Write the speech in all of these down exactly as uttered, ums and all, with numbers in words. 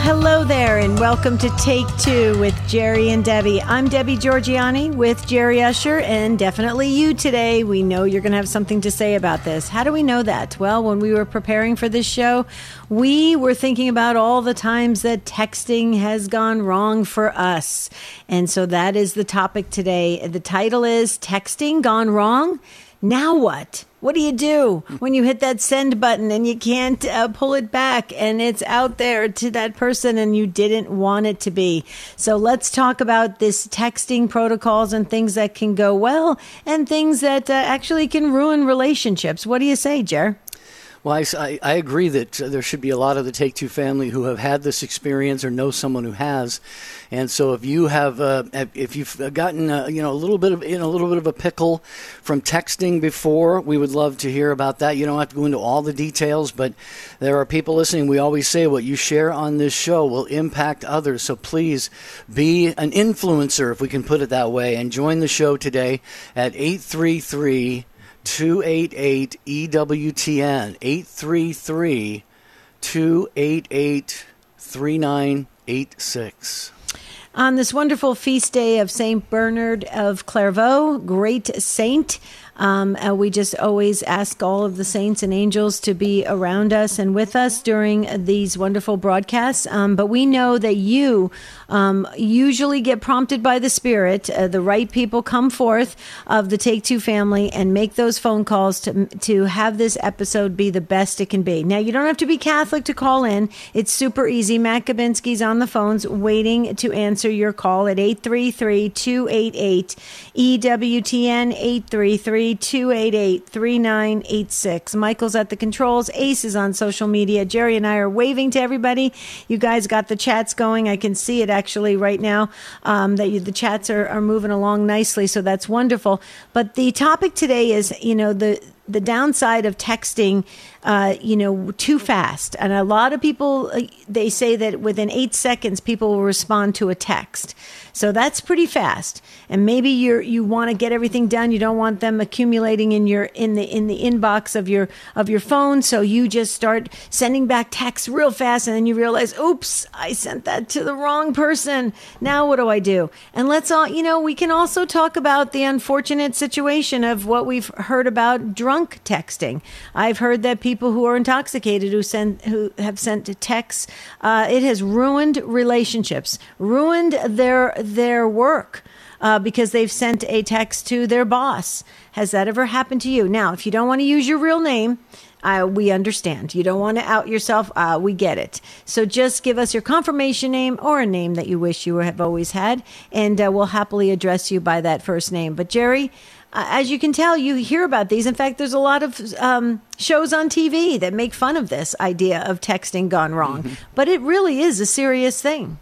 hello there, and welcome to Take Two with Jerry and Debbie. I'm Debbie Georgiani with Jerry Usher, and definitely you today. We know you're going to have something to say about this. How do we know that? Well, when we were preparing for this show, we were thinking about all the times that texting has gone wrong for us. And so that is the topic today. The title is Texting Gone Wrong? Now what? What do you do when you hit that send button and you can't uh, pull it back and it's out there to that person and you didn't want it to be? So let's talk about this texting protocols and things that can go well and things that uh, actually can ruin relationships. What do you say, Jer? Well, I, I agree that there should be a lot of the Take Two family who have had this experience or know someone who has, and so if you have, uh, if you've gotten, uh, you know, a little bit of in a little bit of a pickle from texting before, we would love to hear about that. You don't have to go into all the details, but there are people listening. We always say what you share on this show will impact others. So please be an influencer, if we can put it that way, and join the show today at eight three three. two eight eight E W T N, eight three three, two eight eight, three nine eight six. On this wonderful feast day of Saint Bernard of Clairvaux, great saint, Um, uh, we just always ask all of the saints and angels to be around us and with us during these wonderful broadcasts. Um, but we know that you um, usually get prompted by the Spirit. Uh, the right people come forth of the Take Two family and make those phone calls to to have this episode be the best it can be. Now, you don't have to be Catholic to call in. It's super easy. Matt Kabinski's on the phones waiting to answer your call at eight three three, two eight eight, E W T N, eight three three, two eight eight, three nine eight six. Michael's at the controls. Ace is on social media. Jerry and I are waving to everybody. You guys got the chats going. I can see it actually right now, um, that you, the chats are, are moving along nicely, so that's wonderful. But the topic today is, you know, the the downside of texting, uh, you know, too fast. And a lot of people, uh, they say that within eight seconds, people will respond to a text. So that's pretty fast. And maybe you're, you want to get everything done. You don't want them accumulating in your, in the, in the inbox of your, of your phone. So you just start sending back texts real fast. And then you realize, oops, I sent that to the wrong person. Now what do I do? And let's all, you know, we can also talk about the unfortunate situation of what we've heard about drunk texting. I've heard that people who are intoxicated who send who have sent texts, uh, it has ruined relationships, ruined their their work uh, because they've sent a text to their boss. Has that ever happened to you? Now, if you don't want to use your real name, Uh, we understand. You don't want to out yourself. Uh, we get it. So just give us your confirmation name or a name that you wish you have always had, and uh, we'll happily address you by that first name. But Jerry, uh, as you can tell, you hear about these. In fact, there's a lot of um, shows on T V that make fun of this idea of texting gone wrong. Mm-hmm. But it really is a serious thing.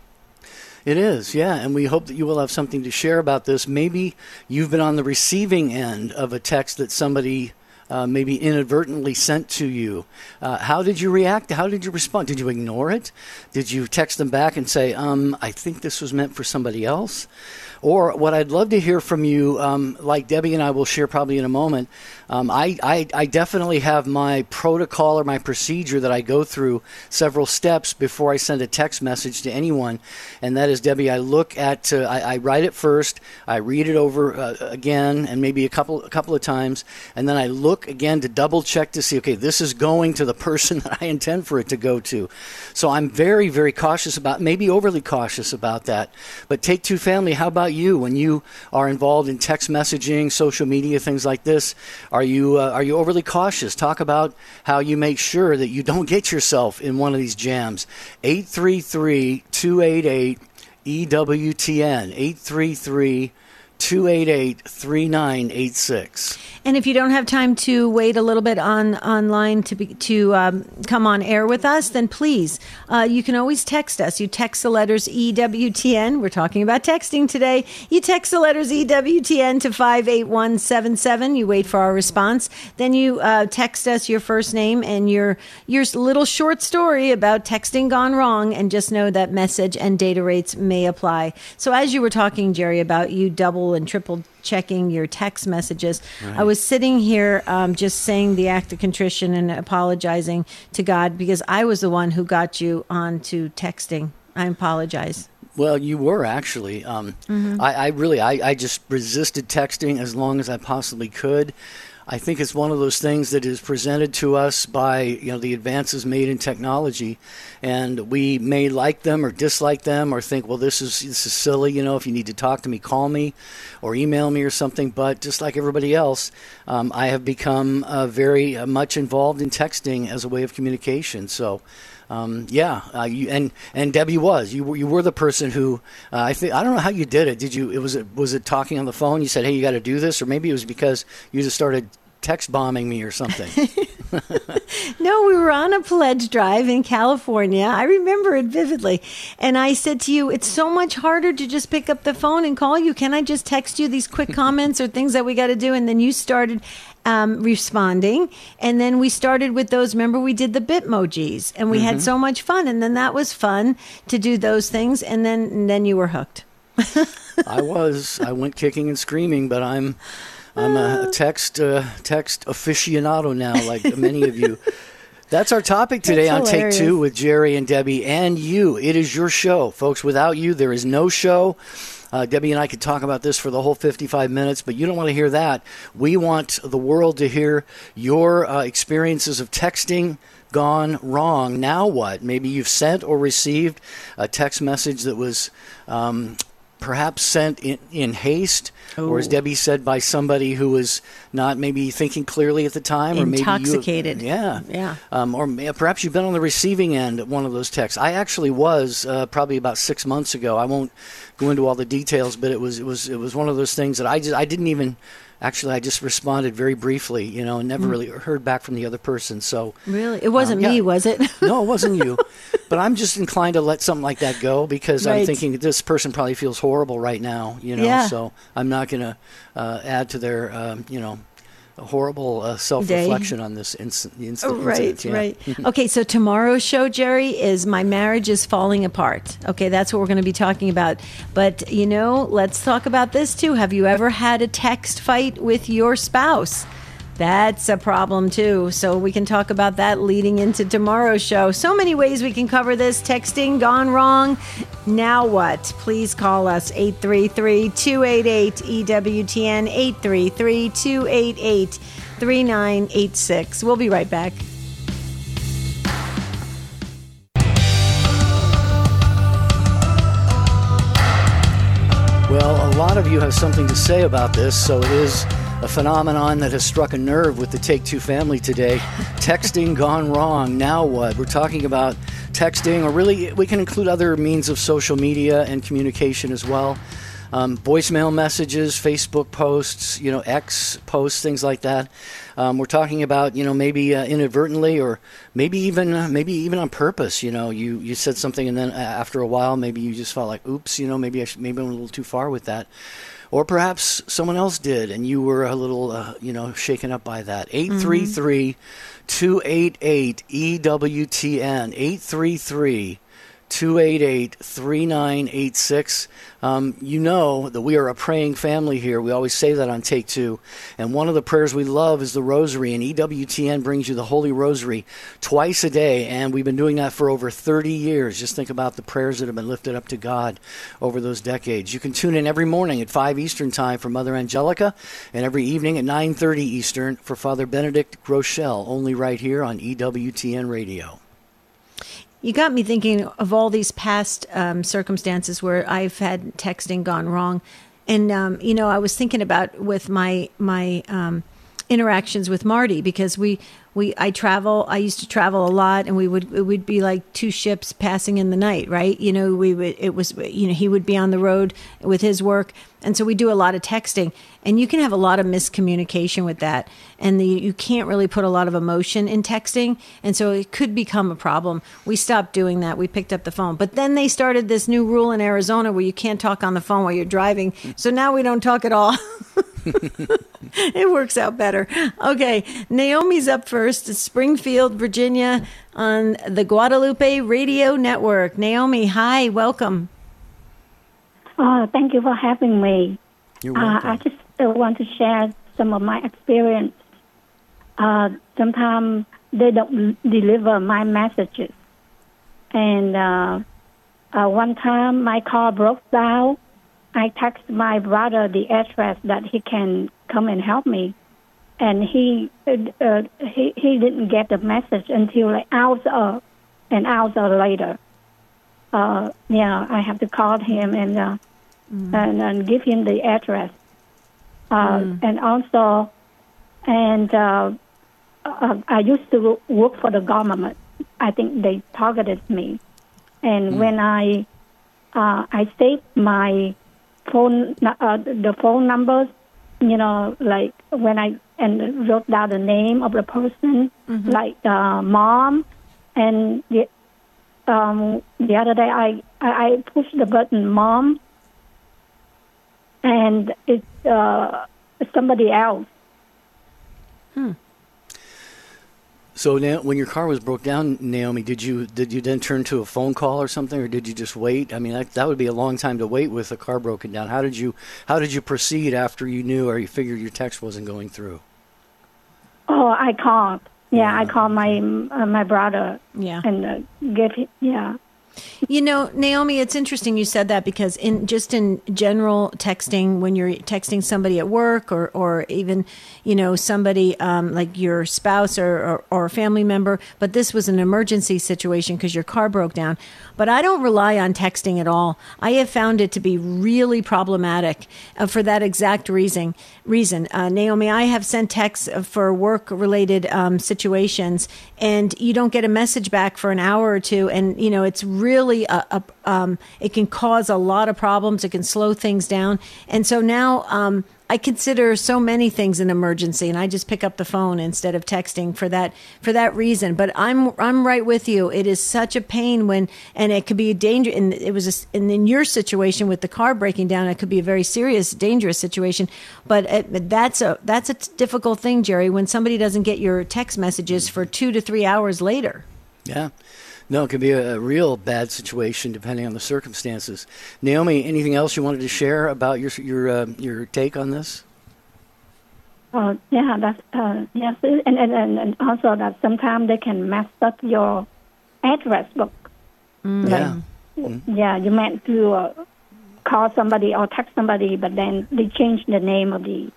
It is, yeah, and we hope that you will have something to share about this. Maybe you've been on the receiving end of a text that somebody Uh, maybe inadvertently sent to you. Uh, how did you react? How did you respond? Did you ignore it? Did you text them back and say, um, I think this was meant for somebody else? Or what I'd love to hear from you, um, like Debbie and I will share probably in a moment, um, I, I, I definitely have my protocol or my procedure that I go through several steps before I send a text message to anyone. And that is, Debbie, I look at, uh, I, I write it first, I read it over uh, again and maybe a couple, a couple of times, and then I look again to double check to see, okay, this is going to the person that I intend for it to go to. So I'm very, very cautious about, maybe overly cautious about that. But Take Two family, how about you when you are involved in text messaging, social media, things like this? Are you uh, are you overly cautious? Talk about how you make sure that you don't get yourself in one of these jams. eight three three, two eight eight, E W T N, eight three three, two eight eight, three nine eight six. And if you don't have time to wait a little bit on online to be, to um, come on air with us, then please, uh, you can always text us. You text the letters E W T N. We're talking about texting today. You text the letters E W T N to five eight one seven seven. You wait for our response. Then you uh, text us your first name and your your little short story about texting gone wrong, and just know that message and data rates may apply. So as you were talking, Jerry, about you double double and triple checking your text messages. Right. I was sitting here um, just saying the act of contrition and apologizing to God because I was the one who got you onto texting. I apologize. Well, you were actually. Um, mm-hmm. I, I really, I, I just resisted texting as long as I possibly could. I think it's one of those things that is presented to us by, you know, the advances made in technology, and we may like them or dislike them or think, well, this is this is silly. You know, if you need to talk to me, call me or email me or something. But just like everybody else, um, I have become uh, very uh, much involved in texting as a way of communication. So. Um, yeah, uh, you, and and Debbie was you were you were the person who uh, I think I don't know how you did it. Did you? It was it was it talking on the phone? You said, "Hey, you got to do this," or maybe it was because you just started text bombing me or something. No, we were on a pledge drive in California. I remember it vividly. And I said to you, it's so much harder to just pick up the phone and call you. Can I just text you these quick comments or things that we got to do? And then you started um, responding. And then we started with those. Remember, we did the Bitmojis and we mm-hmm. had so much fun. And then that was fun to do those things. And then, and then you were hooked. I was. I went kicking and screaming, but I'm... I'm a text uh, text aficionado now, like many of you. That's our topic today on Take Two with Jerry and Debbie and you. It is your show, folks. Without you, there is no show. Uh, Debbie and I could talk about this for the whole fifty-five minutes, but you don't want to hear that. We want the world to hear your uh, experiences of texting gone wrong. Now what? Maybe you've sent or received a text message that was um, perhaps sent in, in haste, Ooh. or as Debbie said, by somebody who was not maybe thinking clearly at the time, or maybe intoxicated. You, yeah, yeah. Um, or perhaps you've been on the receiving end of one of those texts. I actually was uh, probably about six months ago. I won't go into all the details, but it was it was it was one of those things that I just I didn't even. Actually, I just responded very briefly, you know, and never really heard back from the other person. So really, it wasn't um, yeah. me, was it? No, it wasn't you. But I'm just inclined to let something like that go because right. I'm thinking this person probably feels horrible right now, you know. Yeah. So I'm not going to uh, add to their, um, you know, a horrible uh, self-reflection Day. on this instant. instant oh, right, incident. Yeah. right. Okay, so tomorrow's show, Jerry, is My Marriage is Falling Apart. Okay, that's what we're going to be talking about. But, you know, let's talk about this, too. Have you ever had a text fight with your spouse? That's a problem, too. So we can talk about that leading into tomorrow's show. So many ways we can cover this. Texting gone wrong. Now what? Please call us eight three three, two eight eight, E W T N, eight three three, two eight eight, three nine eight six. We'll be right back. Well, a lot of you have something to say about this, so it is a phenomenon that has struck a nerve with the Take Two family today. Texting gone wrong. Now what? We're talking about texting, or really we can include other means of social media and communication as well. Um, voicemail messages, Facebook posts, you know, X posts, things like that. Um, we're talking about, you know, maybe uh, inadvertently, or maybe even uh, maybe even on purpose. You know, you, you said something and then after a while, maybe you just felt like, oops, you know, maybe I should, maybe I'm a little too far with that. Or perhaps someone else did, and you were a little, uh, you know, shaken up by that. eight three three, two eight eight, E W T N, eight three three, two eight eight, three nine eight six. Um, you know that we are a praying family here. We always say that on Take Two. And one of the prayers we love is the Rosary, and E W T N brings you the Holy Rosary twice a day, and we've been doing that for over thirty years. Just think about the prayers that have been lifted up to God over those decades. You can tune in every morning at five Eastern Time for Mother Angelica, and every evening at nine thirty Eastern for Father Benedict Rochelle, only right here on E W T N Radio. You got me thinking of all these past um, circumstances where I've had texting gone wrong. And, um, you know, I was thinking about with my my um, interactions with Marty, because we, we I travel, I used to travel a lot, and we would, it would be like two ships passing in the night, right? You know, we would, it was, you know, he would be on the road with his work. And so we do a lot of texting, and you can have a lot of miscommunication with that. And the, you can't really put a lot of emotion in texting. And so it could become a problem. We stopped doing that. We picked up the phone. But then they started this new rule in Arizona where you can't talk on the phone while you're driving. So now we don't talk at all. It works out better. Okay, Naomi's up first. It's Springfield, Virginia on the Guadalupe Radio Network. Naomi, hi, welcome. Oh, thank you for having me. You're Uh, welcome. I just uh, want to share some of my experience. Uh, sometimes they don't deliver my messages. And uh, uh, one time my car broke down. I texted my brother the address that he can come and help me. And he uh, he, he didn't get the message until like hours uh, an hour later. Uh, yeah, I have to call him and uh, mm. and, and give him the address. Uh, mm. And also, and uh, uh, I used to work for the government. I think they targeted me. And mm. when I uh, I saved my phone, uh, the phone numbers, you know, like when I and wrote down the name of the person, mm-hmm. like uh, mom, and the um, the other day I, I I pushed the button mom, and it's uh, somebody else. Hmm. So now, when your car was broke down, Naomi, did you did you then turn to a phone call or something, or did you just wait? I mean, that, that would be a long time to wait with a car broken down. How did you how did you proceed after you knew or you figured your text wasn't going through? Oh, I called. Yeah, yeah I called my uh, my brother. Yeah, and uh, gave him. Yeah. You know, Naomi, it's interesting you said that because in just in general texting, when you're texting somebody at work or, or even, you know, somebody um, like your spouse or, or, or a family member, but this was an emergency situation because your car broke down. But I don't rely on texting at all. I have found it to be really problematic uh, for that exact reason. Reason, uh, Naomi, I have sent texts for work-related um, situations, and you don't get a message back for an hour or two, and you know it's really a, a um, it can cause a lot of problems. It can slow things down, and so now um, I consider so many things an emergency, and I just pick up the phone instead of texting for that for that reason. But I'm I'm right with you. It is such a pain when, and it could be a danger. And it was, a, and in your situation with the car breaking down, it could be a very serious, dangerous situation. But it, that's a that's a difficult thing, Jerry, when somebody doesn't get your text messages for two to three hours later. Yeah. No, it could be a, a real bad situation depending on the circumstances. Naomi, anything else you wanted to share about your your uh, your take on this? Uh, yeah, that's uh, yes, and, and and also that sometimes they can mess up your address book. Mm. Like, Yeah, mm. yeah, you meant to uh, call somebody or text somebody, but then they change the name of the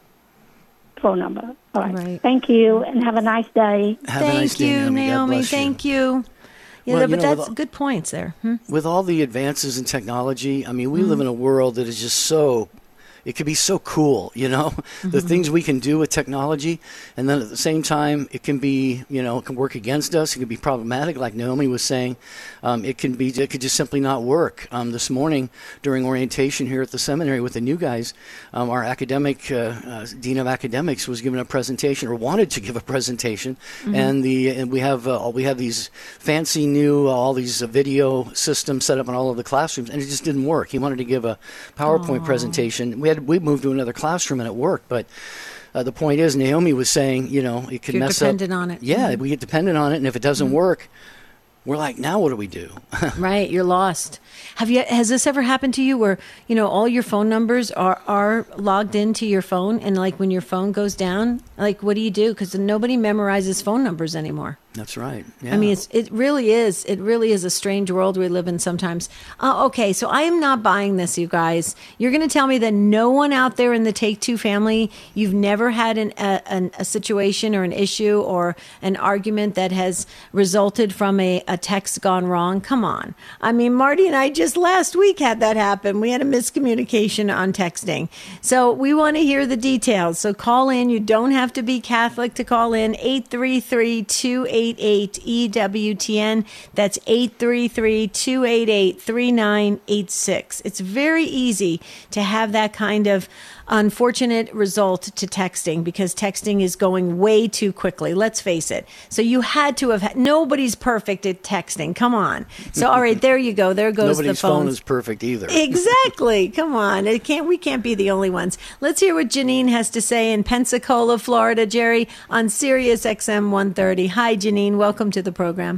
phone number. All right. Right. Thank you, and have a nice day. Have a Thank nice day, you, Naomi. God Naomi. bless you. Thank you. Yeah, Well, you but know, that's with all- good points there. Hmm? With all the advances in technology, I mean, we live in a world that is just so, it could be so cool, you know, the things we can do with technology. And then at the same time, it can be, you know, it can work against us. It can be problematic, like Naomi was saying. Um, it can be, it could just simply not work. Um, this morning during orientation here at the seminary with the new guys, um, our academic, uh, uh, Dean of Academics was giving a presentation or wanted to give a presentation. Mm-hmm. And the, and we have, uh, we have these fancy new, uh, all these uh, video systems set up in all of the classrooms, and it just didn't work. He wanted to give a PowerPoint Aww. presentation. We had we moved to another classroom and it worked, but uh, the point is, Naomi was saying, you know, it could You're mess up. dependent on it. Yeah, Mm-hmm. we get dependent on it, and if it doesn't Mm-hmm. work, we're like, now what do we do? Right, you're lost. Have you? Has this ever happened to you, where you know all your phone numbers are are logged into your phone, and like when your phone goes down, like what do you do? Because nobody memorizes phone numbers anymore. That's right. Yeah. I mean, it's, it really is. It really is a strange world we live in sometimes. Uh, okay, so I am not buying this, you guys. You're going to tell me that no one out there in the Take Two family, you've never had an, a, an, a situation or an issue or an argument that has resulted from a, a text gone wrong? Come on. I mean, Marty and I just last week had that happen. We had a miscommunication on texting. So we want to hear the details. So call in. You don't have to be Catholic to call in. eight three three, two eight eight, E W T N. That's eight three three, two eight eight, three nine eight six. It's very easy to have that kind of unfortunate result to texting because texting is going way too quickly. Let's face it. So you had to have had, nobody's perfect at texting. Come on. So, all right, there you go. There goes Nobody's the phone. phone is perfect either. Exactly. Come on. It can't, we can't be the only ones. Let's hear what Janine has to say in Pensacola, Florida, Jerry, on Sirius X M one thirty. Hi, Janine. Welcome to the program.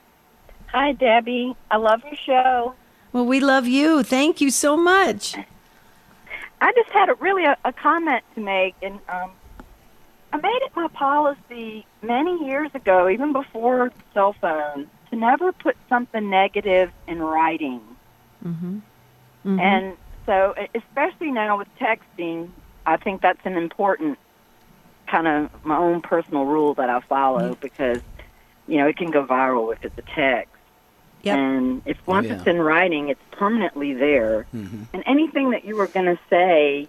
Hi, Debbie. I love your show. Well, we love you. Thank you so much. I just had a really a, a comment to make, and um, I made it my policy many years ago, even before cell phones, to never put something negative in writing. Mm-hmm. Mm-hmm. And so, especially now with texting, I think that's an important kind of my own personal rule that I follow, because, you know, it can go viral if it's a text. Yep. And if once Oh, yeah. it's in writing, it's permanently there. Mm-hmm. And anything that you were going to say,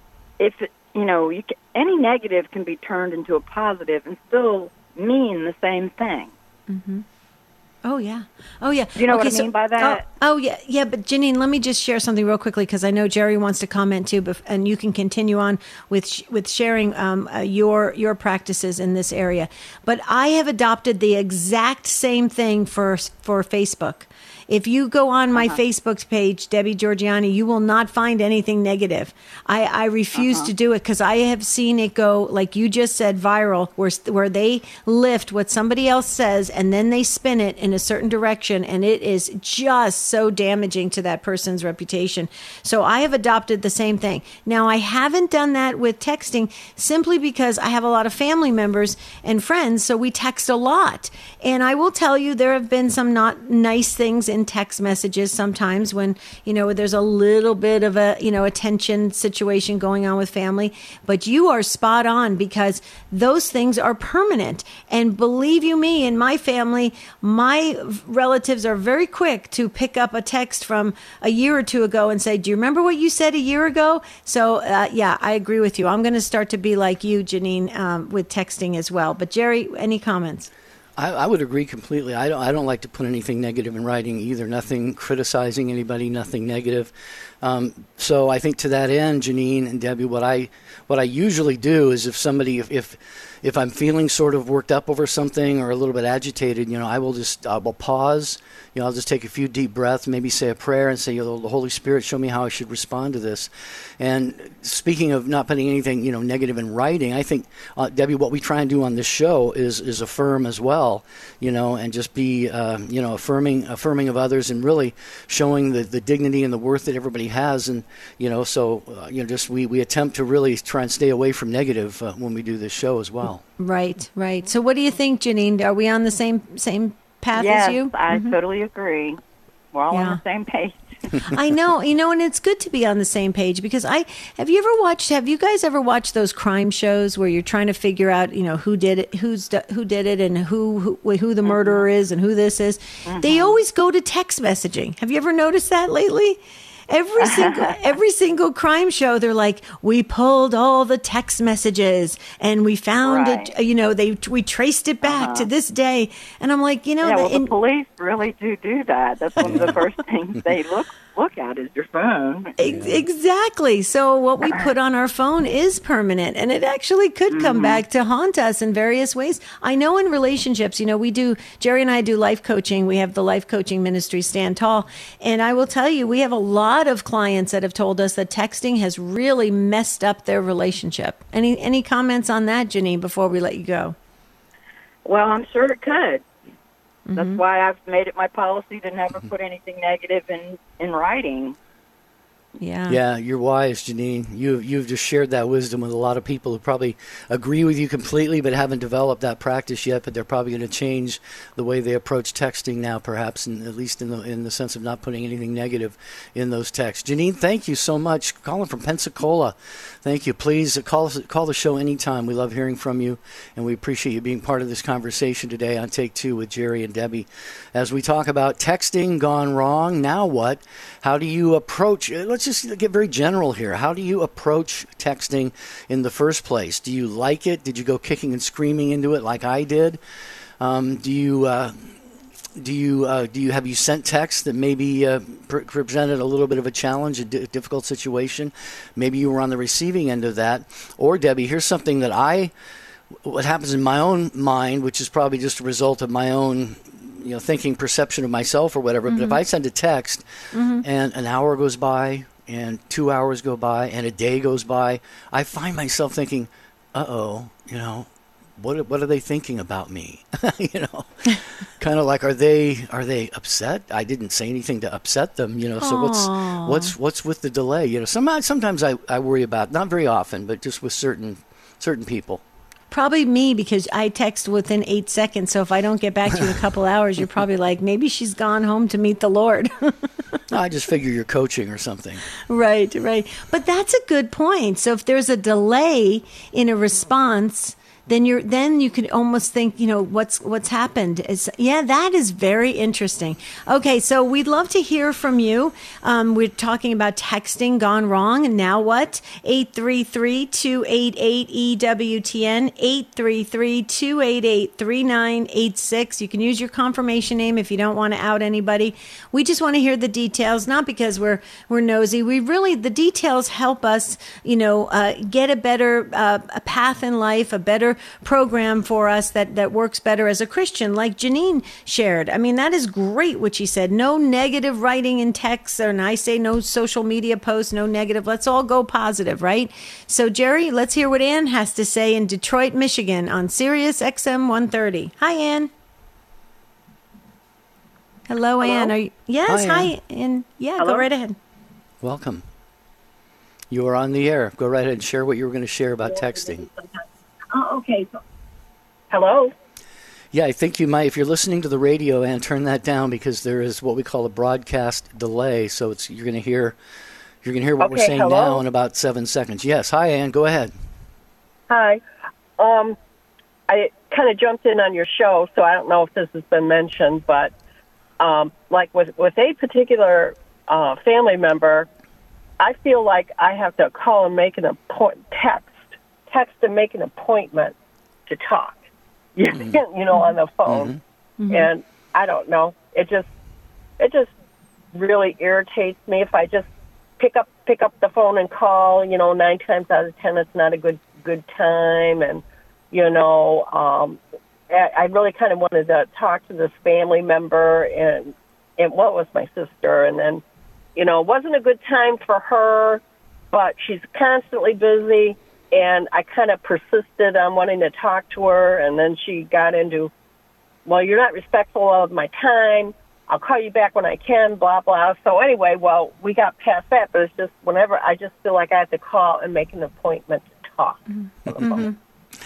if it, you know, you can, any negative can be turned into a positive and still mean the same thing. Mm-hmm. Oh, yeah. Oh, yeah. Do you know okay, what I so, mean by that? Oh, oh, yeah. Yeah, but Janine, let me just share something real quickly, because I know Jerry wants to comment too, but, and you can continue on with sh- with sharing um, uh, your your practices in this area. But I have adopted the exact same thing for for Facebook. If you go on my uh-huh. Facebook page, Debbie Georgiani, you will not find anything negative. I, I refuse uh-huh. to do it, because I have seen it go, like you just said, viral, where where they lift what somebody else says and then they spin it in a certain direction, and it is just so damaging to that person's reputation. So I have adopted the same thing. Now, I haven't done that with texting simply because I have a lot of family members and friends, so we text a lot. And I will tell you, there have been some not nice things in text messages sometimes when, you know, there's a little bit of a, you know, a tension situation going on with family. But you are spot on, because those things are permanent. And believe you me, in my family, my relatives are very quick to pick up a text from a year or two ago and say, do you remember what you said a year ago? So, uh, yeah, I agree with you. I'm going to start to be like you, Janine, um, with texting as well. But Jerry, any comments? I, I would agree completely. I don't. I don't like to put anything negative in writing either. Nothing criticizing anybody. Nothing negative. Um, so I think to that end, Janine and Debbie, what I what I usually do is if somebody if if, if I'm feeling sort of worked up over something or a little bit agitated, you know, I will just I will pause. You know, I'll just take a few deep breaths, maybe say a prayer and say, you know, the Holy Spirit, show me how I should respond to this. And speaking of not putting anything, you know, negative in writing, I think, uh, Debbie, what we try and do on this show is is affirm as well, you know, and just be, uh, you know, affirming affirming of others and really showing the, the dignity and the worth that everybody has. And, you know, so, uh, you know, just we, we attempt to really try and stay away from negative uh, when we do this show as well. Right, right. So what do you think, Janine? Are we on the same same path yes, as you? I Mm-hmm. totally agree. We're all Yeah. on the same page. I know, you know, and it's good to be on the same page, because I have you ever watched? Have you guys ever watched those crime shows where you're trying to figure out, you know, who did it, who's who did it, and who who, who the Mm-hmm. murderer is, and who this is? Mm-hmm. They always go to text messaging. Have you ever noticed that lately? Every single every single crime show, they're like, we pulled all the text messages and we found Right. it. You know, they we traced it back Uh-huh. to this day. And I'm like, you know, Yeah, well, the, in, the police really do do that. That's one of the first things they look look at is your phone. Ex- Exactly. So what we put on our phone is permanent, and it actually could come Mm-hmm. back to haunt us in various ways. I know in relationships, you know, we do, Jerry and I do life coaching. We have the life coaching ministry, Stand Tall. And I will tell you, we have a lot of clients that have told us that texting has really messed up their relationship. Any, any comments on that, Janine, before we let you go? Well, I'm sure it could. Mm-hmm. That's why I've made it my policy to never put anything negative in, in writing. Yeah. Yeah, you're wise, Janine. You've you've just shared that wisdom with a lot of people who probably agree with you completely, but haven't developed that practice yet. But they're probably going to change the way they approach texting now, perhaps, and at least in the in the sense of not putting anything negative in those texts. Janine, thank you so much. Calling from Pensacola, thank you. Please call us, call the show anytime. We love hearing from you, and we appreciate you being part of this conversation today on Take Two with Jerry and Debbie, as we talk about texting gone wrong. Now what? How do you approach? Let's just get very general here. How do you approach texting in the first place? Do you like it? Did you go kicking and screaming into it like I did? Um, do you uh, do you uh, do you have you sent texts that maybe uh, pre- presented a little bit of a challenge, a di- difficult situation? Maybe you were on the receiving end of that. Or Debbie, here's something that I what happens in my own mind, which is probably just a result of my own, you know, thinking perception of myself or whatever. Mm-hmm. But if I send a text mm-hmm. and an hour goes by and two hours go by and a day goes by, I find myself thinking, uh-oh, you know, what what are they thinking about me? you know, kind of like, are they are they upset? I didn't say anything to upset them. You know, so Aww. what's what's what's with the delay? You know, sometimes sometimes I, I worry about, not very often, but just with certain certain people. Probably me, because I text within eight seconds. So if I don't get back to you in a couple hours, you're probably like, maybe she's gone home to meet the Lord. I just figure you're coaching or something. Right, right. But that's a good point. So if there's a delay in a response, then you're then you can almost think, you know, what's what's happened. It's, yeah, that is very interesting. Okay, so we'd love to hear from you. Um, we're talking about texting gone wrong, and now what? eight three three, two eight eight, E W T N, eight three three, two eight eight, three nine eight six. You can use your confirmation name if you don't want to out anybody. We just want to hear the details, not because we're we're nosy. We really, the details help us, you know, uh, get a better uh, a path in life, a better program for us that, that works better as a Christian, like Janine shared. I mean, that is great what she said. No negative writing in texts, and I say no social media posts, no negative. Let's all go positive, right? So, Jerry, let's hear what Ann has to say in Detroit, Michigan on Sirius X M one thirty. Hi, Ann. Hello, Hello? Ann. Are you, yes, hi, hi, Ann. Yeah, Hello? go right ahead. Welcome. You are on the air. Go right ahead and share what you were going to share about texting. Oh, okay. So, hello? Yeah, I think you might, if you're listening to the radio, and turn that down, because there is what we call a broadcast delay. So it's you're going to hear you're going to hear what Okay, we're saying hello? now in about seven seconds. Yes. Hi, Ann. Go ahead. Hi. Um, I kind of jumped in on your show, so I don't know if this has been mentioned, but um, like with, with a particular uh, family member, I feel like I have to call and make an appointment, text, text and make an appointment to talk, you, Mm-hmm. you know, on the phone. Mm-hmm. And I don't know, it just, it just really irritates me if I just pick up, pick up the phone and call, you know, nine times out of ten, it's not a good, good time. And, you know, um, I, I really kind of wanted to talk to this family member, and, and what was my sister. And then, you know, it wasn't a good time for her, but she's constantly busy. And I kind of persisted on wanting to talk to her, and then she got into, well, you're not respectful of my time. I'll call you back when I can, blah, blah. So anyway, well, we got past that, but it's just whenever I just feel like I have to call and make an appointment to talk. Mm-hmm.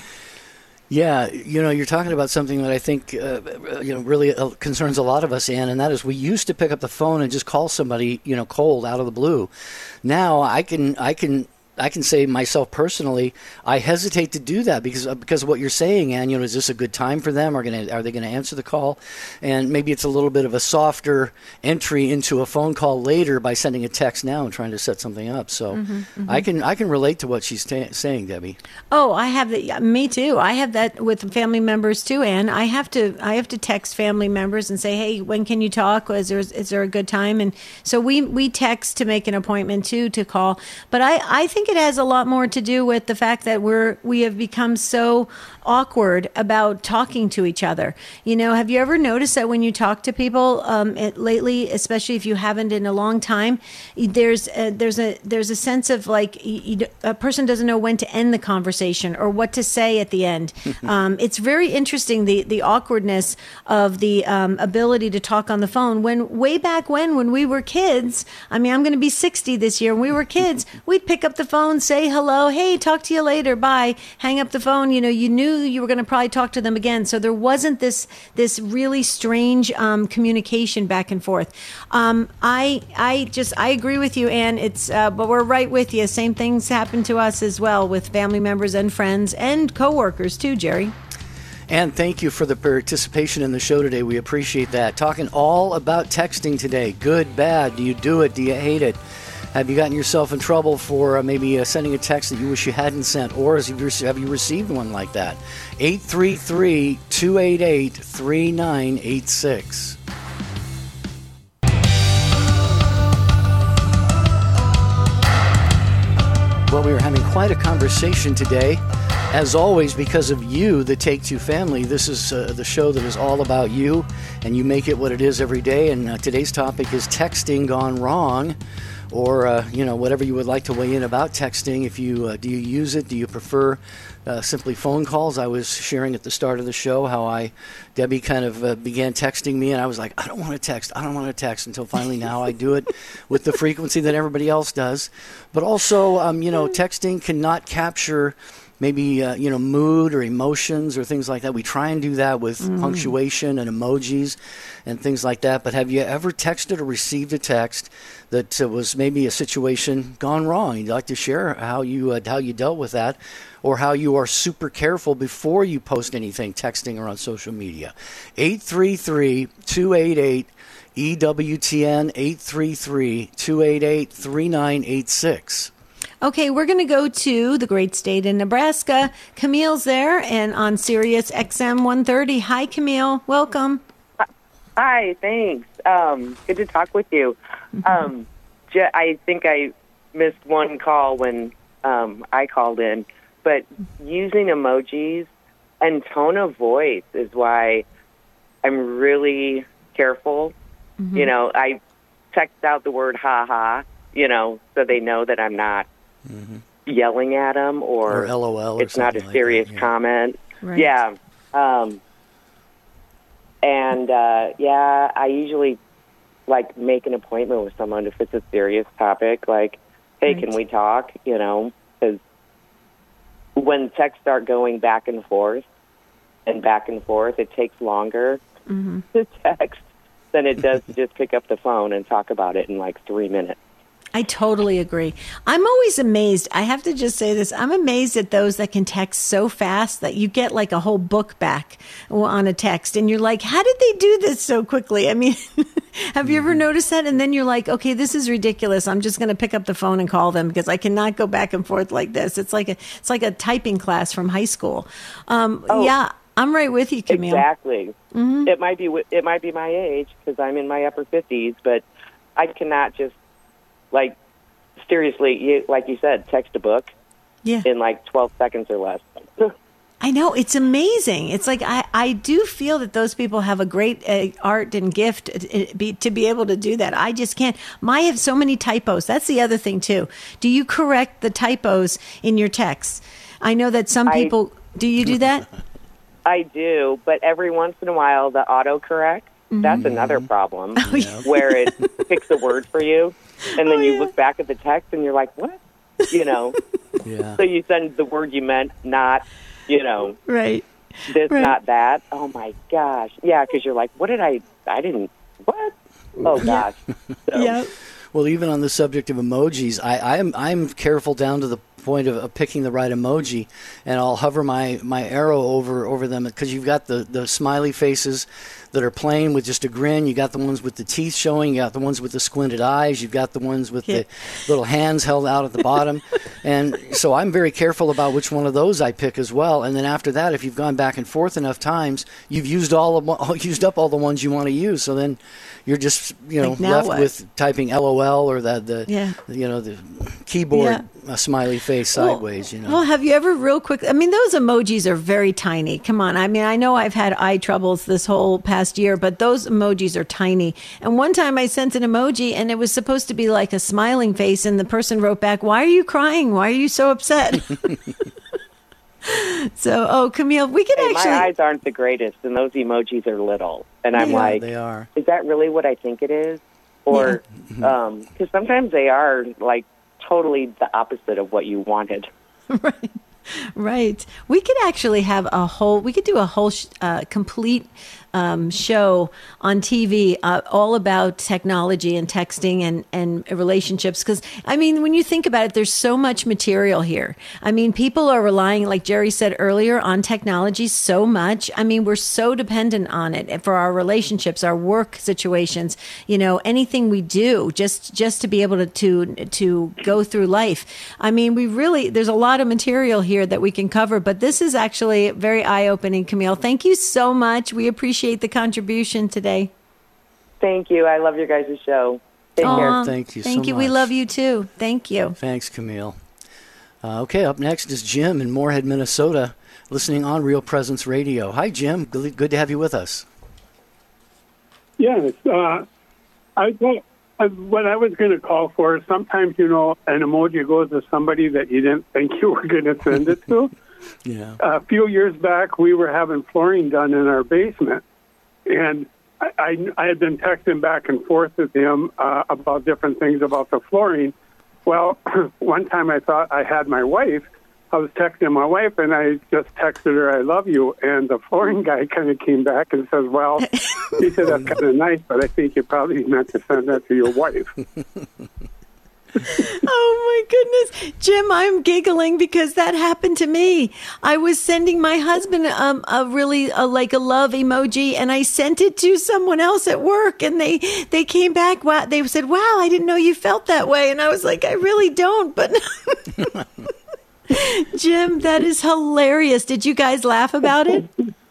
Yeah, you know, you're talking about something that I think, uh, you know, really uh, concerns a lot of us, Ann, and that is we used to pick up the phone and just call somebody, you know, cold out of the blue. Now I can, I can, I can say myself personally, I hesitate to do that because because of what you're saying, Ann. You know, is this a good time for them? Are gonna are they going to answer the call? And maybe it's a little bit of a softer entry into a phone call later by sending a text now and trying to set something up. So Mm-hmm, mm-hmm. I can I can relate to what she's ta- saying, Debbie. Oh, I have that. Yeah, me too. I have that with family members too, Ann. I have to. I have to text family members and say, "Hey, when can you talk? Is there is there a good time?" And so we we text to make an appointment too to call. But I I think it has a lot more to do with the fact that we're we have become so awkward about talking to each other. You know, have you ever noticed that when you talk to people um, it, lately, especially if you haven't in a long time, there's a, there's a there's a sense of like you, you, a person doesn't know when to end the conversation or what to say at the end. um, it's very interesting the the awkwardness of the um, ability to talk on the phone. When way back when when we were kids, I mean, I'm going to be sixty this year. When we were kids, we'd pick up the phone, say hello, hey, talk to you later, bye, hang up the phone. You know, you knew you were going to probably talk to them again. So there wasn't this this really strange um, communication back and forth. Um, I I just I agree with you, Ann. It's uh, but we're right with you. Same things happen to us as well with family members and friends and coworkers too, Jerry. And thank you for the participation in the show today. We appreciate that. Talking all about texting today. Good, bad. Do you do it? Do you hate it? Have you gotten yourself in trouble for uh, maybe uh, sending a text that you wish you hadn't sent, or has you re- have you received one like that? eight three three, two eight eight, three nine eight six. Well, we were having quite a conversation today As always, because of you, the Take Two family, this is uh, the show that is all about you, and you make it what it is every day. And uh, today's topic is texting gone wrong, or uh, you know, whatever you would like to weigh in about texting. If you uh, do you use it? Do you prefer uh, simply phone calls? I was sharing at the start of the show how I, Debbie kind of uh, began texting me, and I was like, I don't want to text. I don't want to text until finally now I do it with the frequency that everybody else does. But also, um, you know, texting cannot capture maybe, uh, you know, mood or emotions or things like that. We try and do that with mm. punctuation and emojis and things like that. But have you ever texted or received a text that uh, was maybe a situation gone wrong? You'd like to share how you uh, how you dealt with that, or how you are super careful before you post anything, texting or on social media. eight three three, two eight eight, E W T N, eight three three, two eight eight, three nine eight six. Okay, we're going to go to the great state of Nebraska. Camille's there and on Sirius X M one thirty. Hi, Camille. Welcome. Hi, thanks. Um, good to talk with you. Um, Je- I think I missed one call when um, I called in, but using emojis and tone of voice is why I'm really careful. Mm-hmm. You know, I text out the word ha ha, you know, so they know that I'm not Mm-hmm. yelling at them, or, or LOL, or it's not a like serious that, yeah. comment. Right. Yeah. Um, and, uh, yeah, I usually, like, make an appointment with someone if it's a serious topic, like, hey, right. can we talk, you know, because when texts start going back and forth and back and forth, it takes longer mm-hmm. to text than it does to just pick up the phone and talk about it in, like, three minutes. I totally agree. I'm always amazed. I have to just say this. I'm amazed at those that can text so fast that you get like a whole book back on a text. And you're like, how did they do this so quickly? I mean, have you ever noticed that? And then you're like, okay, this is ridiculous. I'm just going to pick up the phone and call them because I cannot go back and forth like this. It's like a, it's like a typing class from high school. Um, oh, yeah, I'm right with you, Camille. Exactly. Mm-hmm. It might be, it might be my age because I'm in my upper fifties, but I cannot just, like, seriously, you, like you said, text a book yeah. in like twelve seconds or less. I know. It's amazing. It's like I, I do feel that those people have a great uh, art and gift to be, to be able to do that. I just can't. I have so many typos. That's the other thing, too. Do you correct the typos in your texts? I know that some people... I, do you do that? I do, but every once in a while, the autocorrect, mm-hmm. that's another problem, oh, yeah. where it picks a word for you. And then oh, you yeah. look back at the text and you're like, what? You know? yeah. So you send the word you meant, not, you know, right. this, right. not that. Oh, my gosh. Yeah, because you're like, what did I, I didn't, what? Oh, gosh. Yeah. So. yeah. Well, even on the subject of emojis, I, I'm I'm careful down to the point of, of picking the right emoji, and I'll hover my, my arrow over over them because you've got the, the smiley faces that are plain with just a grin. You got the ones with the teeth showing. You got the ones with the squinted eyes. You've got the ones with yeah. the little hands held out at the bottom. And so I'm very careful about which one of those I pick as well. And then after that, if you've gone back and forth enough times, you've used all of, used up all the ones you want to use. So then you're just you know like left what? with typing LOL or the the yeah. you know the keyboard yeah. a smiley face sideways. Well, you know. Well, have you ever real quick? I mean, those emojis are very tiny. Come on. I mean, I know I've had eye troubles this whole past year, but those emojis are tiny. And one time I sent an emoji and it was supposed to be like a smiling face, and the person wrote back, "Why are you crying? Why are you so upset?" So, oh, Camille, we could hey, actually... My eyes aren't the greatest, and those emojis are little. And I'm they like, are, they are. Is that really what I think it is? Or, because yeah. um, sometimes they are, like, totally the opposite of what you wanted. Right. Right. We could actually have a whole, we could do a whole uh, complete um, show on T V uh, all about technology and texting and, and relationships. Because, I mean, when you think about it, there's so much material here. I mean, people are relying, like Jerry said earlier, on technology so much. I mean, we're so dependent on it for our relationships, our work situations, you know, anything we do just, just to be able to, to, to go through life. I mean, we really, there's a lot of material here that we can cover, but this is actually very eye-opening, Camille. Thank you so much. We appreciate the contribution today. Thank you. I love your guys' show. Take Aww, care. Thank you Thank so you. much. We love you too. Thank you. Thanks, Camille. Uh, okay, up next is Jim in Moorhead, Minnesota, listening on Real Presence Radio. Hi, Jim. Good, good to have you with us. Yes. Uh, I thought uh, what I was going to call for, sometimes, you know, an emoji goes to somebody that you didn't think you were going to send it to. Yeah. A few years back, we were having flooring done in our basement, and I, I, I had been texting back and forth with him uh, about different things about the flooring. Well, one time I thought I had my wife. I was texting my wife, and I just texted her, "I love you." And the flooring guy kind of came back and says, "Well," he said, "that's kind of nice, but I think you probably meant to send that to your wife." Oh, my goodness. Jim, I'm giggling because that happened to me. I was sending my husband um, a really a, like a love emoji, and I sent it to someone else at work, and they, they came back. Wow, they said, "Wow, I didn't know you felt that way." And I was like, "I really don't." But Jim, that is hilarious. Did you guys laugh about it?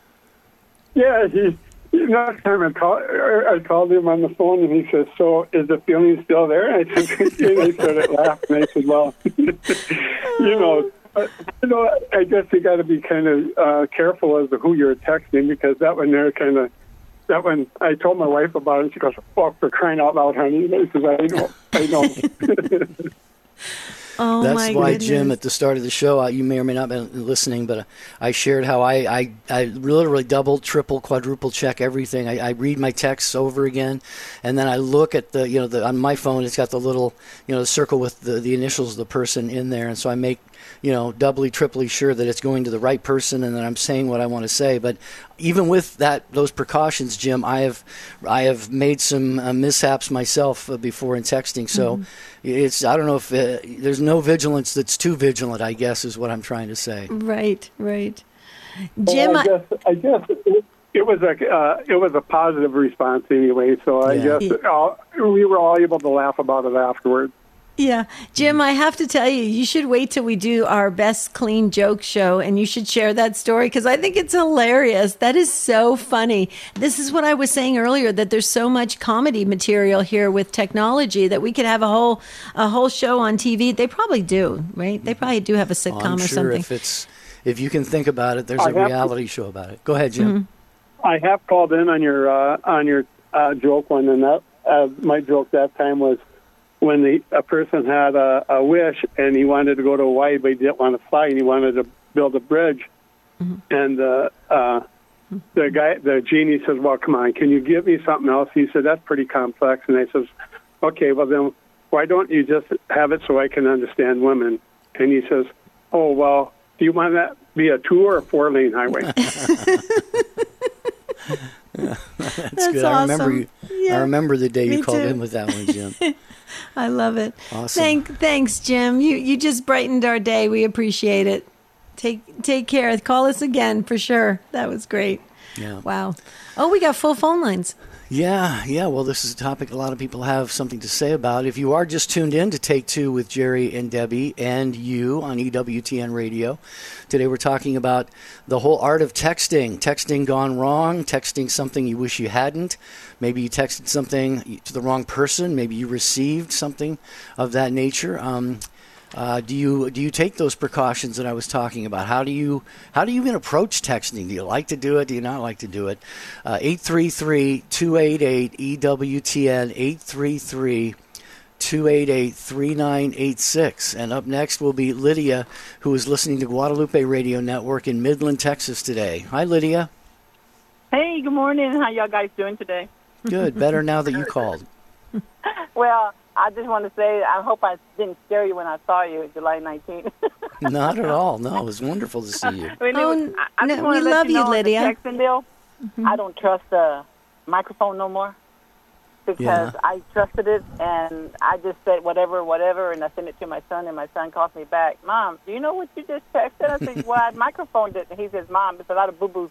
Yeah, he, next time I, call, I called him on the phone, and he says, "So is the feeling still there?" And I said, and I started laughing. I said, "Well, you know, uh, you know, I guess you got to be kind of uh, careful as to who you're texting, because that one there kind of, that one, I told my wife about it, and she goes, "Oh, for crying out loud, honey." And I said, "I know, I know." Oh, That's my why, goodness. Jim, at the start of the show, uh, you may or may not have been listening, but uh, I shared how I, I, I literally double, triple, quadruple check everything. I, I read my texts over again, and then I look at the, you know, the, on my phone, it's got the little, you know, the circle with the, the initials of the person in there, and so I make, you know, doubly, triply sure that it's going to the right person and that I'm saying what I want to say. But even with that, those precautions, Jim, I have, I have made some uh, mishaps myself uh, before in texting. So mm-hmm. it's, I don't know if uh, there's no vigilance that's too vigilant, I guess, is what I'm trying to say. Right, right. Jim, well, I guess, I guess it, it was a, uh, it was a positive response anyway. So I Yeah. guess all, we were all able to laugh about it afterwards. Yeah. Jim, I have to tell you, you should wait till we do our best clean joke show, and you should share that story because I think it's hilarious. That is so funny. This is what I was saying earlier, that there's so much comedy material here with technology that we could have a whole a whole show on T V. They probably do, right? They probably do have a sitcom well, I'm or sure something. if it's if you can think about it, there's I a have reality to, show about it. Go ahead, Jim. Mm-hmm. I have called in on your uh, on your uh, joke one, and that uh, my joke that time was when the a person had a, a wish and he wanted to go to Hawaii, but he didn't want to fly, and he wanted to build a bridge. Mm-hmm. And uh, uh, the guy, the genie, says, "Well, come on, can you give me something else?" He said, "That's pretty complex." And I says, "Okay, well then, why don't you just have it so I can understand women?" And he says, "Oh, well, do you want that to be a two or a four lane highway?" Yeah, that's, That's good. awesome. I remember you. Yeah, I remember the day me you called too. in with that one, Jim. I love it. Awesome. Thank, thanks, Jim. You you just brightened our day. We appreciate it. Take take care. Call us again for sure. That was great. Yeah. Wow. Oh, we got full phone lines. Yeah, yeah. Well, this is a topic a lot of people have something to say about. If you are just tuned in to Take Two with Jerry and Debbie and you on E W T N Radio, today we're talking about the whole art of texting. Texting gone wrong, texting something you wish you hadn't. Maybe you texted something to the wrong person. Maybe you received something of that nature. Um, Uh, do you do you take those precautions that I was talking about? How do you how do you even approach texting? Do you like to do it? Do you not like to do it? Uh, eight three three, two eight eight, E W T N, eight three three, two eight eight, three nine eight six. And up next will be Lydia, who is listening to Guadalupe Radio Network in Midland, Texas today. Hi, Lydia. Hey, good morning. How y'all guys doing today? Good. Better now that you called. Well, I just want to say I hope I didn't scare you when I saw you July nineteenth. Not at all. No, it was wonderful to see you. Really, Oh, I, I just no, want we to let love you you, know on the Lydia. texting deal, Mm-hmm. I don't trust the microphone no more because Yeah. I trusted it and I just said whatever, whatever, and I sent it to my son, and my son calls me back, "Mom, do you know what you just texted?" I said, "Well, I microphoned it," and he says, "Mom, it's a lot of boo-boos."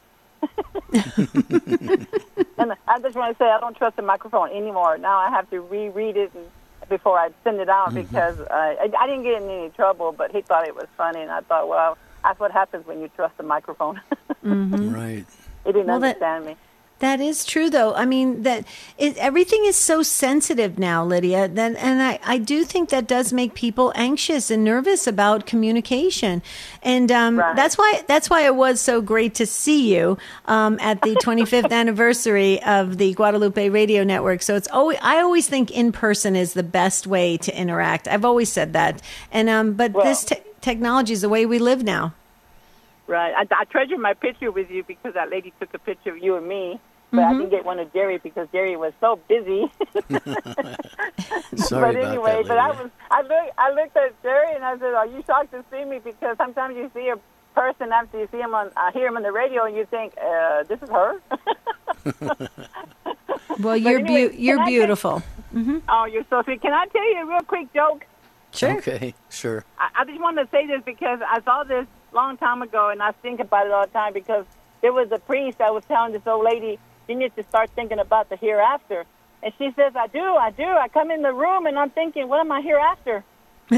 And I just want to say I don't trust the microphone anymore. Now I have to reread it and, before I send it out, mm-hmm. because uh, I, I didn't get in any trouble, but he thought it was funny, and I thought, well, that's what happens when you trust the microphone. Mm-hmm. Right. He didn't Well, that- understand me. That is true, though. I mean, that it, everything is so sensitive now, Lydia. That, and I, I do think that does make people anxious and nervous about communication, and um, Right. that's why that's why it was so great to see you um, at the twenty-fifth anniversary of the Guadalupe Radio Network. So it's always I always think in person is the best way to interact. I've always said that, and um, but Well- this te- technology is the way we live now. Right. I, I treasure my picture with you because that lady took a picture of you and me, but I didn't get one of Jerry because Jerry was so busy. Sorry but about anyway, that, but I Lydia. was I looked I looked at Jerry and I said, "Are you shocked to see me?" Because sometimes you see a person after you see him on uh, hear him on the radio and you think, uh, "This is her." Well, you're anyway, beau- you're can I take- beautiful. Oh, you're so sweet. Can I tell you a real quick joke? Sure. Okay, sure. I, I just wanted to say this because I saw this long time ago, and I think about it all the time because there was a priest that was telling this old lady, you need to start thinking about the hereafter. And she says, I do, I do. I come in the room, and I'm thinking, what am I hereafter?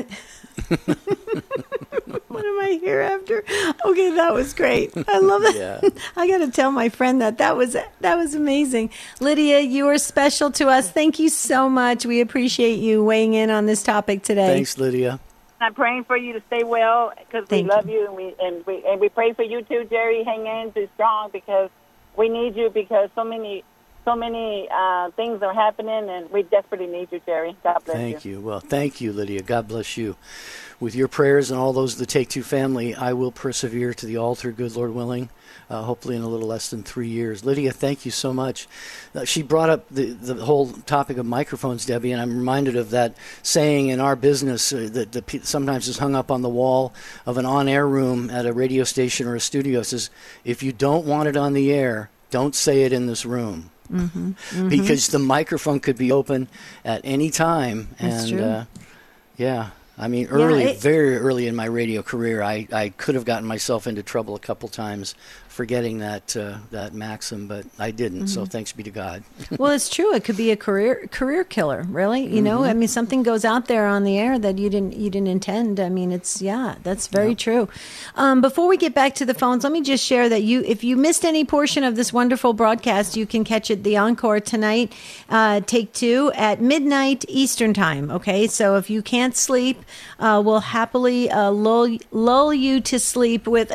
What am I here after? Okay, that was great. I love it. Yeah. I got to tell my friend that that was that was amazing. Lydia, you are special to us. Thank you so much. We appreciate you weighing in on this topic today. Thanks, Lydia. I'm praying for you to stay well because we Thank love you, and we and we and we pray for you too, Jerry. Hang in, be strong because we need you because so many so many uh, things are happening, and we desperately need you, Jerry. God bless Thank you. Well, thank you, Lydia. God bless you. With your prayers and all those of the Take Two family, I will persevere to the altar, good Lord willing, uh, hopefully in a little less than three years. Lydia, thank you so much. Uh, she brought up the, the whole topic of microphones, Debbie, and I'm reminded of that saying in our business uh, that the, pe- sometimes is hung up on the wall of an on-air room at a radio station or a studio. It says, if you don't want it on the air, don't say it in this room. Mm-hmm. Mm-hmm. Because the microphone could be open at any time. That's and true. Uh, yeah, I mean, early, it- very early in my radio career, I, I could have gotten myself into trouble a couple times forgetting that uh, that maxim, but I didn't. So thanks be to God. Well, it's true. It could be a career career killer, really. You know, I mean, something goes out there on the air that you didn't you didn't intend. I mean, it's yeah, that's very true. Um, before we get back to the phones, let me just share that you, if you missed any portion of this wonderful broadcast, you can catch it the encore tonight, uh, take two at midnight Eastern time. Okay, so if you can't sleep, uh, we'll happily uh, lull lull you to sleep with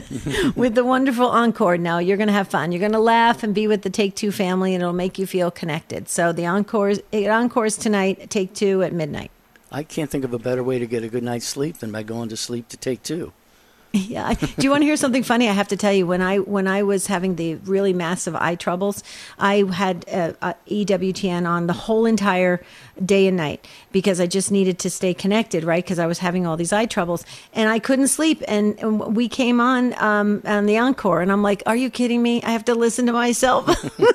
with the wonderful encore. Now you're going to have fun. You're going to laugh and be with the Take Two family, and it'll make you feel connected. So the encores, it encores tonight, Take Two at midnight. I can't think of a better way to get a good night's sleep than by going to sleep to Take Two. Yeah. I- Do you want to hear something funny? I have to tell you, when I when I was having the really massive eye troubles, I had uh, uh, E W T N on the whole entire day and night because I just needed to stay connected, right? Because I was having all these eye troubles and I couldn't sleep. And, and we came on um, on the encore, and I'm like, "Are you kidding me? I have to listen to myself."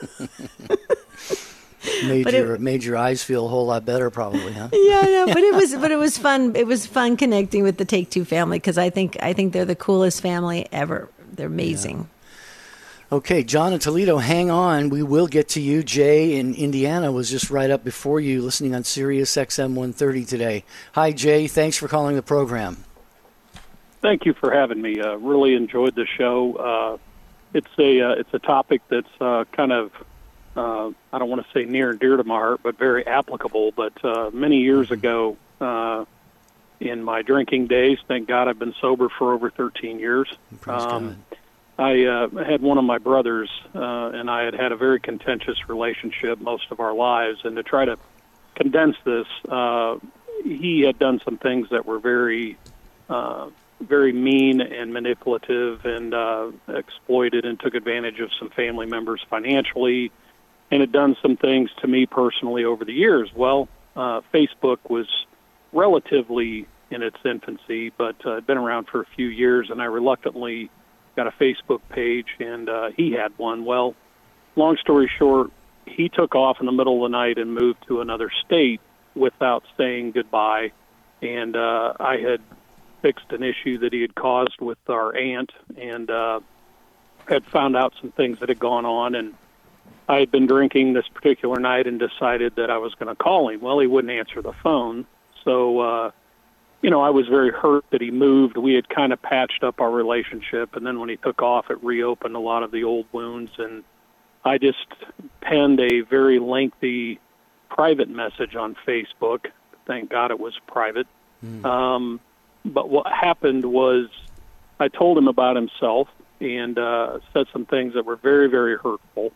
Made But it- your made your eyes feel a whole lot better, probably, huh? Yeah, no, but it was, but it was fun. It was fun connecting with the Take Two family because I think, I think they're the coolest family ever. They're amazing. Okay, John in Toledo, hang on. We will get to you. Jay in Indiana was just right up before you, listening on Sirius X M one thirty today. Hi, Jay. Thanks for calling the program. Thank you for having me. Uh, really enjoyed the show. Uh, it's a uh, it's a topic that's uh, kind of uh, I don't want to say near and dear to my heart, but very applicable. But uh, many years ago, uh, in my drinking days, thank God I've been sober for over thirteen years. Praise Um, God. I uh, had one of my brothers, uh, and I had had a very contentious relationship most of our lives. And to try to condense this, uh, he had done some things that were very, uh, very mean and manipulative, and uh, exploited and took advantage of some family members financially, and had done some things to me personally over the years. Well, uh, Facebook was relatively in its infancy, but uh, had been around for a few years, and I reluctantly got a Facebook page, and uh, he had one. Well, long story short, he took off in the middle of the night and moved to another state without saying goodbye, and uh, I had fixed an issue that he had caused with our aunt, and uh, had found out some things that had gone on, and I had been drinking this particular night and decided that I was going to call him. Well, he wouldn't answer the phone, so uh, you know, I was very hurt that he moved. We had kind of patched up our relationship, and then when he took off, it reopened a lot of the old wounds, and I just penned a very lengthy private message on Facebook. Thank God it was private. Mm. Um, but what happened was I told him about himself and uh, said some things that were very, very hurtful.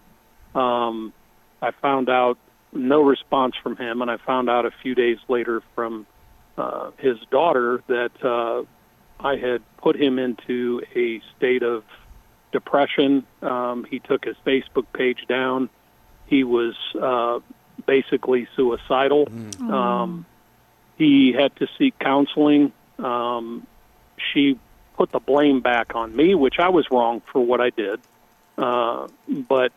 Um, I found out no response from him, and I found out a few days later from uh, his daughter that uh, I had put him into a state of depression. Um, he took his Facebook page down. He was uh, basically suicidal. Mm. Um, he had to seek counseling. Um, she put the blame back on me, which I was wrong for what I did. Uh, but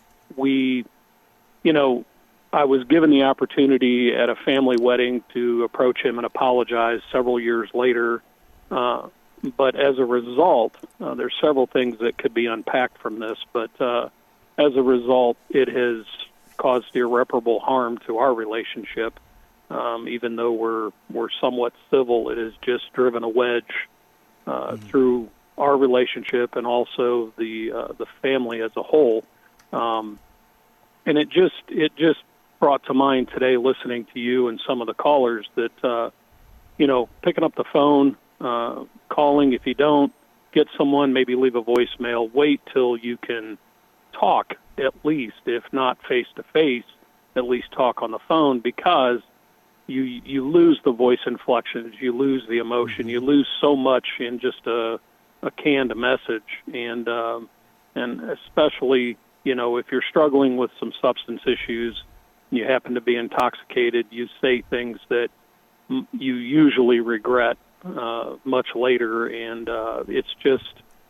we, you know, I was given the opportunity at a family wedding to approach him and apologize several years later. Uh, but as a result, uh, there's several things that could be unpacked from this, but uh, as a result, it has caused irreparable harm to our relationship. Um, even though we're we're somewhat civil, it has just driven a wedge uh, mm-hmm. through our relationship and also the uh, the family as a whole. Um, and it just it just brought to mind today, listening to you and some of the callers, that uh, you know, picking up the phone, uh, calling. If you don't get someone, maybe leave a voicemail. Wait till you can talk, at least, if not face to face, at least talk on the phone, because you you lose the voice inflections, you lose the emotion, you lose so much in just a a canned message, and um, and especially, you know, if you're struggling with some substance issues, and you happen to be intoxicated, you say things that m- you usually regret uh, much later, and uh, it's just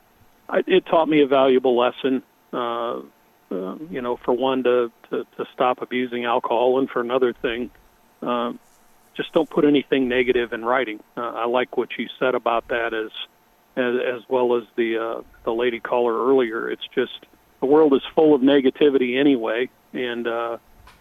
I, it taught me a valuable lesson. Uh, uh, you know, for one, to, to to stop abusing alcohol, and for another thing, Um, just don't put anything negative in writing. Uh, I like what you said about that, as as, as well as the uh, the lady caller earlier. It's just the world is full of negativity anyway, and uh,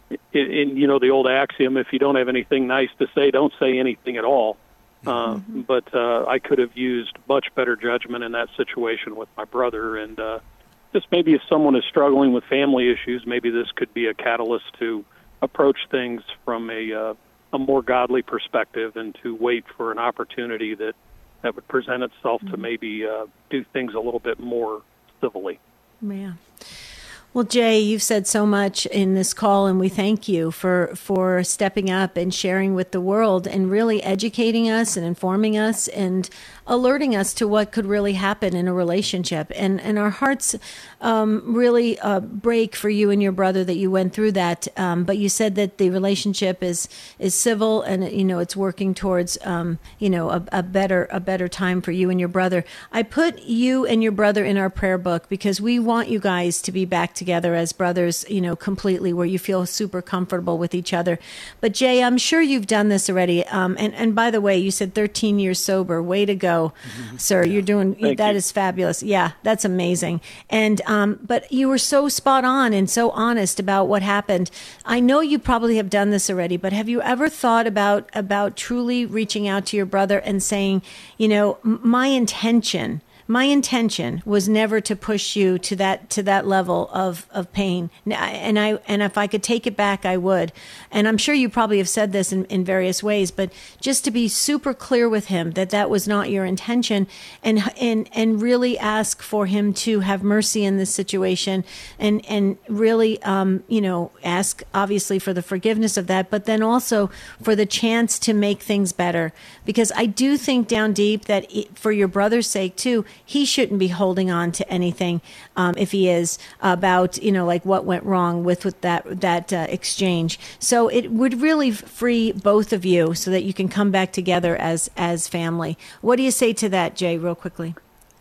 in you know the old axiom: if you don't have anything nice to say, don't say anything at all. Uh, mm-hmm. But uh, I could have used much better judgment in that situation with my brother, and uh, just maybe if someone is struggling with family issues, maybe this could be a catalyst to approach things from a uh, a more godly perspective, and to wait for an opportunity that, that would present itself mm-hmm. to maybe uh, do things a little bit more civilly. Yeah. Well, Jay, you've said so much in this call, and we thank you for, for stepping up and sharing with the world and really educating us and informing us and alerting us to what could really happen in a relationship. And, and our hearts um, really uh, break for you and your brother that you went through that. Um, but you said that the relationship is is civil, and you know it's working towards um, you know a, a better a better time for you and your brother. I put you and your brother in our prayer book because we want you guys to be back together as brothers, you know, completely, where you feel super comfortable with each other. But Jay, I'm sure you've done this already. Um, and and by the way, you said thirteen years sober. Way to go. Mm-hmm. Sir, yeah. You're doing Thank that you. Is fabulous. Yeah, that's amazing. And um, but you were so spot on and so honest about what happened. I know you probably have done this already, but have you ever thought about about truly reaching out to your brother and saying, you know, my intention My intention was never to push you to that to that level of, of pain, and I and if I could take it back, I would. And I'm sure you probably have said this in, in various ways, but just to be super clear with him that that was not your intention, and and and really ask for him to have mercy in this situation, and and really um, you know ask obviously for the forgiveness of that, but then also for the chance to make things better, because I do think down deep that it, for your brother's sake too, he shouldn't be holding on to anything um, if he is about, you know, like what went wrong with, with that that uh, exchange. So it would really free both of you so that you can come back together as as family. What do you say to that, Jay, real quickly?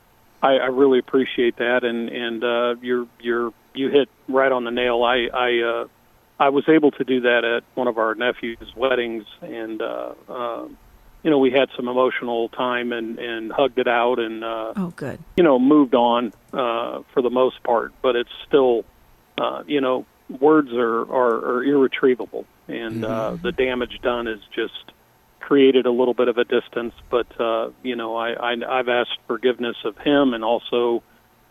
I, I really appreciate that, and and uh, you're you're you hit right on the nail. I I uh, I was able to do that at one of our nephew's weddings, and. Uh, uh, You know, we had some emotional time and, and hugged it out and, uh, oh, good. you know, moved on uh, for the most part. But it's still, uh, you know, words are, are, are irretrievable. And mm-hmm. uh, the damage done is just created a little bit of a distance. But, uh, you know, I, I, I've asked forgiveness of him and also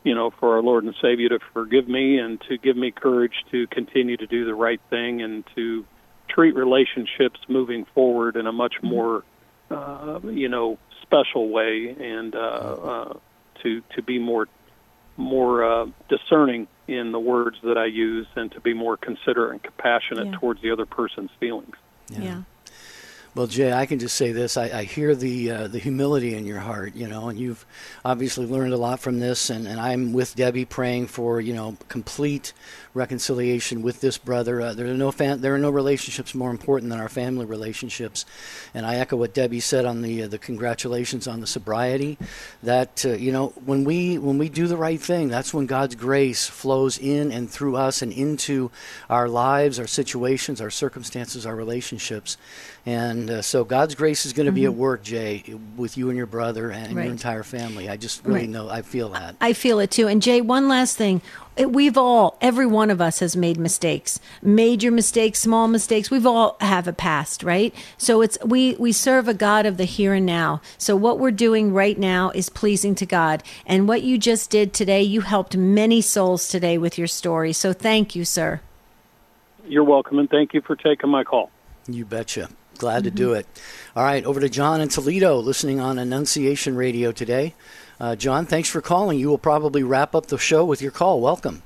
you know, for our Lord and Savior to forgive me and to give me courage to continue to do the right thing and to treat relationships moving forward in a much more, uh, you know, special way, and uh, uh, to to be more more uh, discerning in the words that I use, and to be more considerate and compassionate Yeah. towards the other person's feelings. Yeah. yeah. Well, Jay, I can just say this. I, I hear the uh, the humility in your heart, you know, and you've obviously learned a lot from this, and, and I'm with Debbie praying for, you know, complete reconciliation with this brother. Uh, there are no fam- there are no relationships more important than our family relationships, and I echo what Debbie said on the uh, the congratulations on the sobriety. That uh, you know, when we when we do the right thing, that's when God's grace flows in and through us and into our lives, our situations, our circumstances, our relationships. And uh, so God's grace is going to Mm-hmm. be at work, Jay, with you and your brother and Right. your entire family. I just really Right. know, I feel that. I feel it too. And Jay, one last thing. It- We've all, every one of us has made mistakes, major mistakes, small mistakes. We've all have a past, right? So it's, we, we serve a God of the here and now. So what we're doing right now is pleasing to God. And what you just did today, you helped many souls today with your story. So thank you, sir. You're welcome, and thank you for taking my call. You betcha. Glad to do it. All right, over to John in Toledo, listening on Annunciation Radio today. Uh, John, thanks for calling. You will probably wrap up the show with your call. Welcome.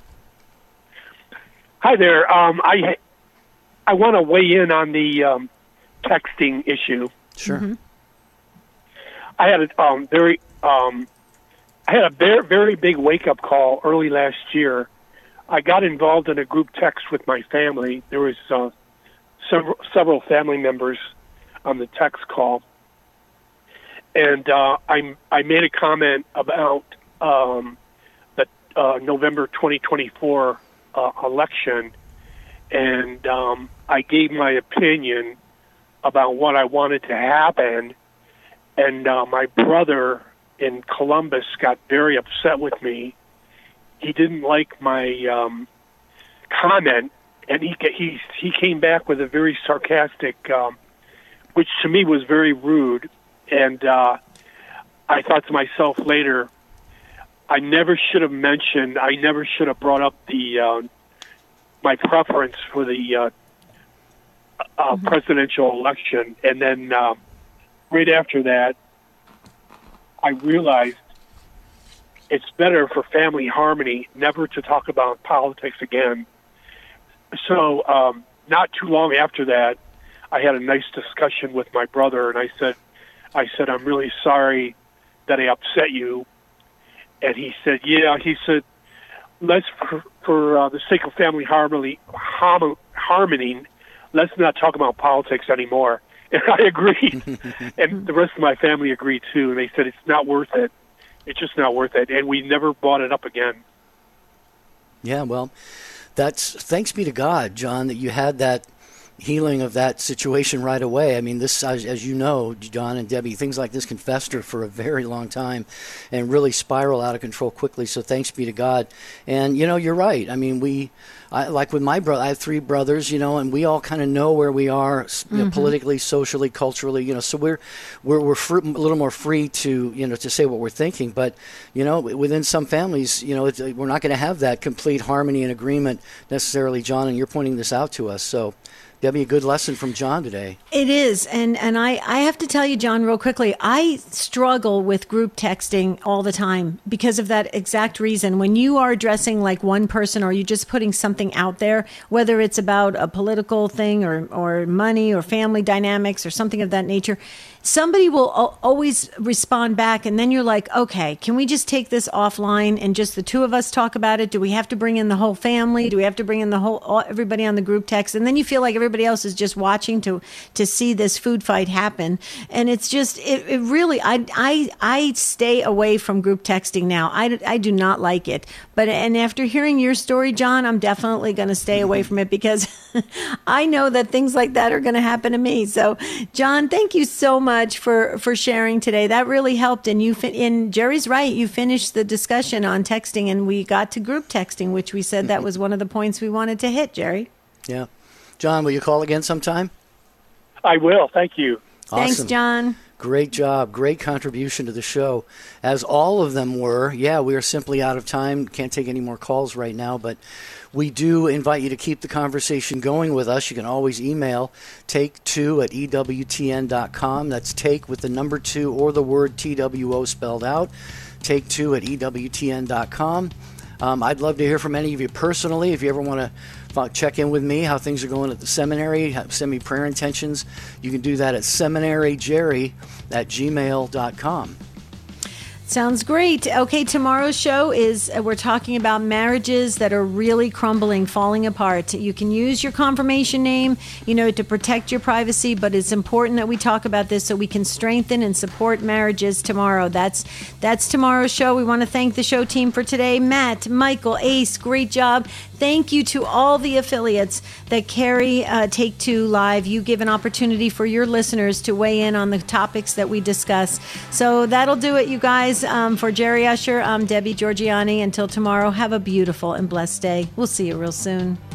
Hi there. Um, I I want to weigh in on the um, texting issue. Sure. Mm-hmm. I had a um, very um, I had a very very big wake up call early last year. I got involved in a group text with my family. There was uh, several several family members on the text call, and uh, I I made a comment about um, the uh, November twenty twenty-four uh, election, and um, I gave my opinion about what I wanted to happen, and uh, my brother in Columbus got very upset with me. He didn't like my um, comment, and he he he came back with a very sarcastic, um, which to me was very rude. And uh, I thought to myself later, I never should have mentioned, I never should have brought up the uh, my preference for the uh, uh, mm-hmm. presidential election. And then uh, right after that, I realized it's better for family harmony never to talk about politics again. So um, not too long after that, I had a nice discussion with my brother, and I said, I said, I'm really sorry that I upset you. And he said, yeah, he said, let's, for, for uh, the sake of family harmony, harm, harmony, let's not talk about politics anymore. And I agreed. And the rest of my family agreed too. And they said, it's not worth it. It's just not worth it. And we never brought it up again. Yeah, well, that's thanks be to God, John, that you had that healing of that situation right away. I mean, this, as, as you know, John and Debbie, things like this can fester for a very long time and really spiral out of control quickly. So thanks be to God. And, you know, you're right. I mean, we, I, like with my brother, I have three brothers, you know, and we all kind of know where we are, you know, mm-hmm. politically, socially, culturally, you know, so we're, we're, we're fr- a little more free to, you know, to say what we're thinking. But, you know, within some families, you know, it's, we're not going to have that complete harmony and agreement necessarily, John, and you're pointing this out to us. So, Debbie, a good lesson from John today. It is. And and I, I have to tell you, John, real quickly, I struggle with group texting all the time because of that exact reason. When you are addressing like one person or you're just putting something out there, whether it's about a political thing or, or money or family dynamics or something of that nature, somebody will al- always respond back. And then you're like, okay, can we just take this offline and just the two of us talk about it? Do we have to bring in the whole family? Do we have to bring in the whole all, everybody on the group text? And then you feel like everybody else is just watching to to see this food fight happen. And it's just, it, it really, I, I, I stay away from group texting now. I, I do not like it. But, and after hearing your story, John, I'm definitely going to stay away from it because I know that things like that are going to happen to me. So, John, thank you so much for, for sharing today. That really helped. And you, fin- and Jerry's right. You finished the discussion on texting and we got to group texting, which we said that was one of the points we wanted to hit, Jerry. Yeah. John, will you call again sometime? I will. Thank you. Awesome. Thanks, John. Great job. Great contribution to the show, as all of them were. Yeah, we are simply out of time. Can't take any more calls right now, but we do invite you to keep the conversation going with us. You can always email take two at E W T N dot com. That's take with the number two or the word T W O spelled out. take two at E W T N dot com. Um, I'd love to hear from any of you personally. If you ever want to check in with me, how things are going at the seminary, send me prayer intentions, you can do that at seminaryjerry at gmail dot com. Sounds great. Okay, tomorrow's show is uh, we're talking about marriages that are really crumbling, falling apart. You can use your confirmation name, you know, to protect your privacy, but it's important that we talk about this so we can strengthen and support marriages tomorrow. That's that's tomorrow's show. We want to thank the show team for today. Matt, Michael, Ace, great job. Thank you to all the affiliates that carry uh, Take Two Live. You give an opportunity for your listeners to weigh in on the topics that we discuss. So that'll do it, you guys. Um, for Jerry Usher, I'm Debbie Georgiani. Until tomorrow, have a beautiful and blessed day. We'll see you real soon.